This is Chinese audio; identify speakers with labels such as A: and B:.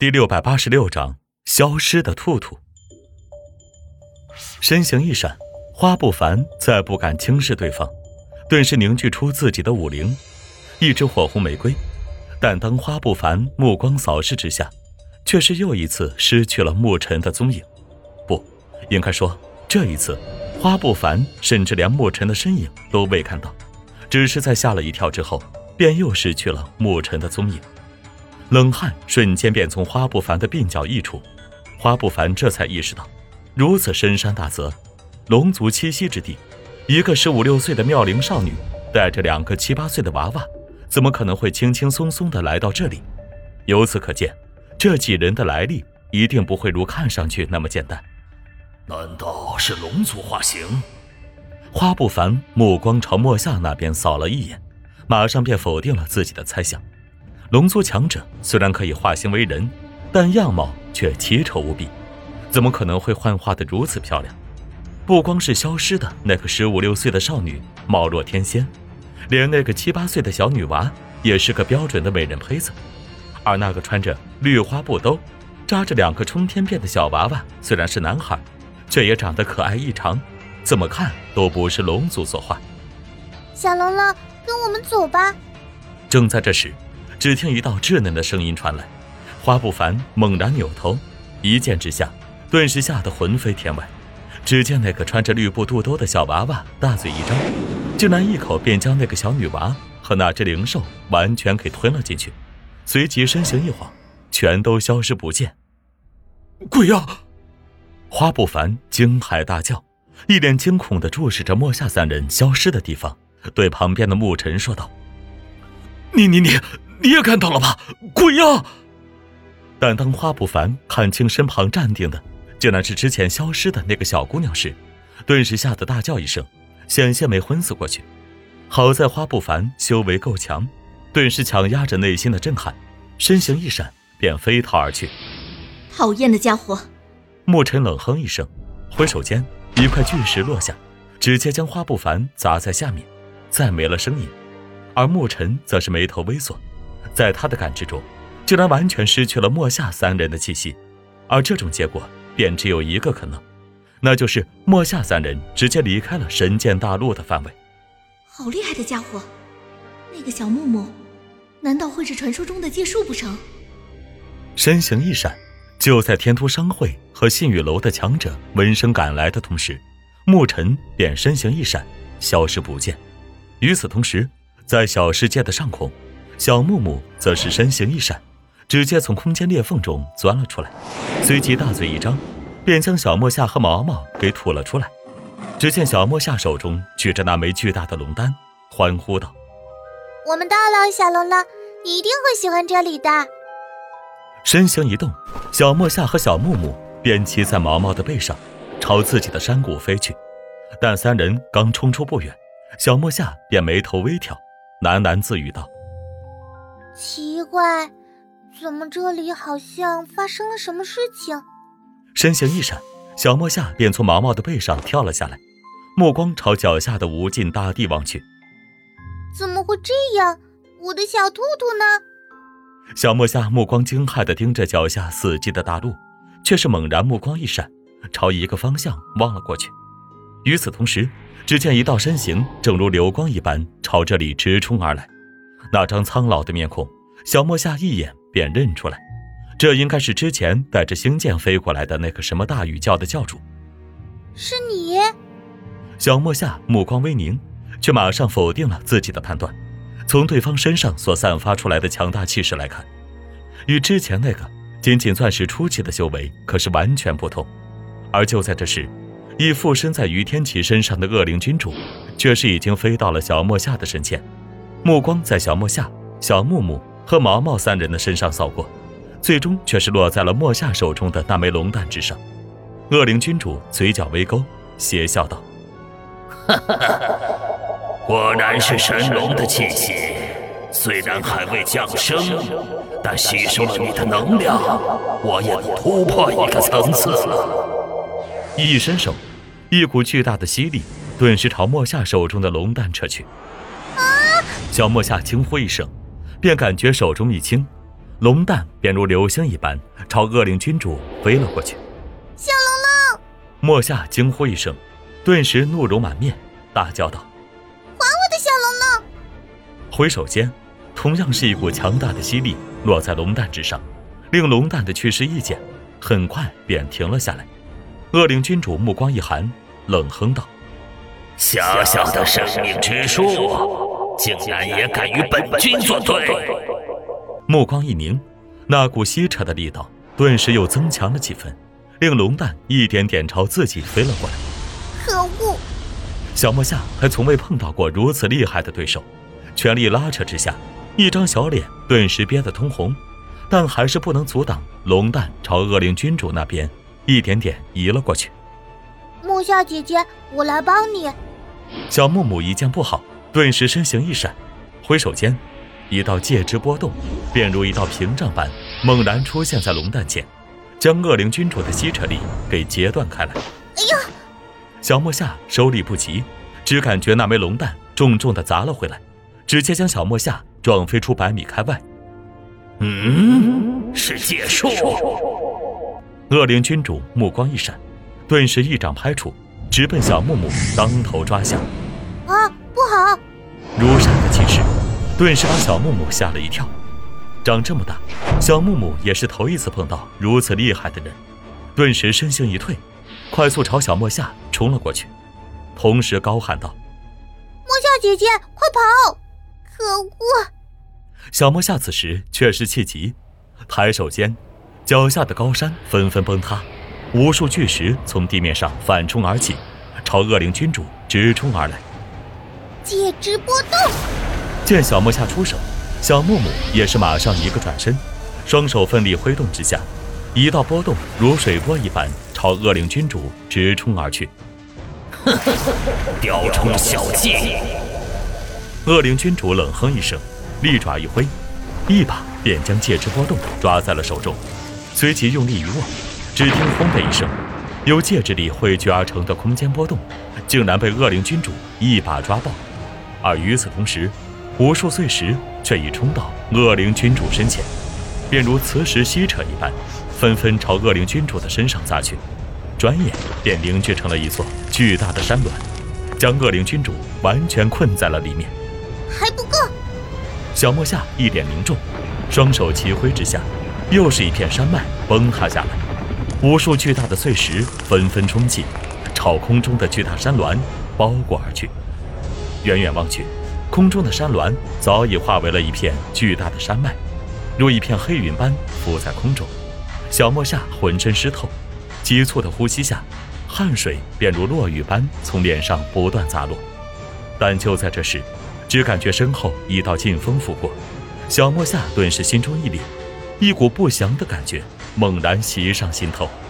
A: 第686章消失的兔兔。身形一闪，花不凡再不敢轻视对方，顿时凝聚出自己的武灵，一支火红玫瑰。但当花不凡目光扫视之下，却是又一次失去了沐尘的踪影。不，应该说这一次花不凡甚至连沐尘的身影都未看到，只是在吓了一跳之后，便又失去了沐尘的踪影。冷汗瞬间便从花不凡的鬓角溢出，花不凡这才意识到，如此深山大泽，龙族栖息之地，一个15、16岁的妙龄少女带着2个7、8岁的娃娃，怎么可能会轻轻松松地来到这里？由此可见，这几人的来历一定不会如看上去那么简单。
B: 难道是龙族化形？
A: 花不凡目光朝墨夏那边扫了一眼，马上便否定了自己的猜想。龙族强者虽然可以化形为人，但样貌却奇丑无比，怎么可能会幻化得如此漂亮？不光是消失的那个15、16岁的少女貌若天仙，连那个7、8岁的小女娃也是个标准的美人胚子。而那个穿着绿花布兜、扎着2个冲天辫的小娃娃，虽然是男孩，却也长得可爱异常，怎么看都不是龙族所化。
C: 小龙龙，跟我们走吧。
A: 正在这时，只听一道稚嫩的声音传来，花不凡猛然扭头，一见之下，顿时吓得魂飞天外。只见那个穿着绿布肚兜的小娃娃大嘴一张，竟然一口便将那个小女娃和那只灵兽完全给吞了进去，随即身形一晃，全都消失不见。
B: 鬼呀！
A: 花不凡惊骇大叫，一脸惊恐地注视着墨夏3人消失的地方，对旁边的沐尘说道：
B: 你也看到了吧？鬼呀！
A: 但当花不凡看清身旁站定的竟然是之前消失的那个小姑娘时，顿时吓得大叫一声，险些没昏死过去。好在花不凡修为够强，顿时强压着内心的震撼，身形一闪便飞逃而去。
D: 讨厌的家伙！
A: 沐尘冷哼一声，挥手间一块巨石落下，直接将花不凡砸在下面，再没了声音。而沐尘则是眉头微锁，在他的感知中，竟然完全失去了墨夏3人的气息，而这种结果便只有一个可能，那就是墨夏3人直接离开了神剑大陆的范围。
D: 好厉害的家伙！那个小木木，难道会是传说中的界术不成？
A: 身形一闪，就在天突商会和信宇楼的强者闻声赶来的同时，沐尘便身形一闪，消失不见。与此同时，在小世界的上空，小木木则是身形一闪，直接从空间裂缝中钻了出来，随即大嘴一张，便将小墨夏和毛毛给吐了出来。只见小墨夏手中举着那枚巨大的龙丹，欢呼道：
C: 我们到了，小龙龙，你一定会喜欢这里的。
A: 身形一动，小墨夏和小木木便骑在毛毛的背上，朝自己的山谷飞去。但3人刚冲出不远，小墨夏便眉头微挑，喃喃自语道：
C: 奇怪，怎么这里好像发生了什么事情？
A: 身形一闪，小墨夏便从毛毛的背上跳了下来，目光朝脚下的无尽大地望去。
C: 怎么会这样？我的小兔兔呢？
A: 小墨夏目光惊骇地盯着脚下死寂的大陆，却是猛然目光一闪，朝一个方向望了过去。与此同时，只见一道身形正如流光一般朝这里直冲而来。那张苍老的面孔，小墨夏一眼便认出来，这应该是之前带着星剑飞过来的那个什么大禹教的教主。
C: 是你？
A: 小墨夏目光微凝，却马上否定了自己的判断。从对方身上所散发出来的强大气势来看，与之前那个仅仅算是初期的修为可是完全不同。而就在这时，已附身在于天启身上的恶灵君主却是已经飞到了小墨夏的身前，目光在小墨夏、小木木和毛毛3人的身上扫过，最终却是落在了墨夏手中的那枚龙蛋之上。恶灵君主嘴角微勾，邪笑道：
B: 果然是神龙的气息，虽然还未降生，但吸收了你的能量，我也能突破一个层次了。
A: 一伸手，一股巨大的吸力顿时朝墨夏手中的龙蛋扯去。小墨夏轻呼一声，便感觉手中一轻， 龙蛋便如流星一般朝恶灵君主飞了过去。
C: 小龙龙！
A: 墨夏惊呼一声，顿时怒容满面，大叫道：
C: 还我的小龙龙！
A: 挥手间，同样是一股强大的吸力落在龙蛋之上，令龙蛋的去势一减，很快便停了下来。恶灵君主目光一寒，冷哼道：
B: 小小的生命之树，竟然也敢与本君作对！
A: 目光一凝，那股吸扯的力道顿时又增强了几分，令龙蛋一点点朝自己飞了过来。
C: 可恶！
A: 小墨夏还从未碰到过如此厉害的对手，全力拉扯之下，一张小脸顿时憋得通红，但还是不能阻挡龙蛋朝恶灵君主那边一点点移了过去。
C: 墨夏姐姐，我来帮你。
A: 小木木一见不好，顿时身形一闪，挥手间，一道戒之波动便如一道屏障般猛然出现在龙蛋前，将恶灵君主的吸扯力给截断开来。
C: 哎呀！
A: 小墨夏收力不及，只感觉那枚龙蛋重重地砸了回来，直接将小墨夏撞飞出100米开外。
B: 是戒术！
A: 恶灵君主目光一闪，顿时一掌拍出，直奔小木木当头抓下。
C: 啊，不好！
A: 如山的气势顿时把小木木吓了一跳。长这么大，小木木也是头一次碰到如此厉害的人，顿时身形一退，快速朝小墨夏冲了过去，同时高喊道：
C: 墨夏姐姐，快跑！可恶！
A: 小墨夏此时却是气急，抬手间，脚下的高山纷纷崩塌，无数巨石从地面上反冲而起，朝恶灵君主直冲而来。
C: 戒之波动！
A: 见小墨夏出手，小木木也是马上一个转身，双手奋力挥动之下，一道波动如水波一般朝恶灵君主直冲而去。
B: 雕虫小技！
A: 恶灵君主冷哼一声，利爪一挥，一把便将戒之波动抓在了手中，随即用力一握，只听轰的一声，由戒之力汇聚而成的空间波动竟然被恶灵君主一把抓爆，而与此同时，无数碎石却已冲到恶灵君主身前，便如磁石吸扯一般，纷纷朝恶灵君主的身上砸去，转眼便凝聚成了一座巨大的山峦，将恶灵君主完全困在了里面。
C: 还不够！
A: 小墨夏一脸凝重，双手齐挥之下，又是一片山脉崩塌下来，无数巨大的碎石纷纷冲击，朝空中的巨大山峦包裹而去。远远望去，空中的山峦早已化为了一片巨大的山脉，如一片黑云般浮在空中。小墨夏浑身湿透，急促的呼吸下，汗水便如落雨般从脸上不断洒落。但就在这时，只感觉身后一道劲风拂过，小墨夏顿时心中一凛，一股不祥的感觉猛然袭上心头。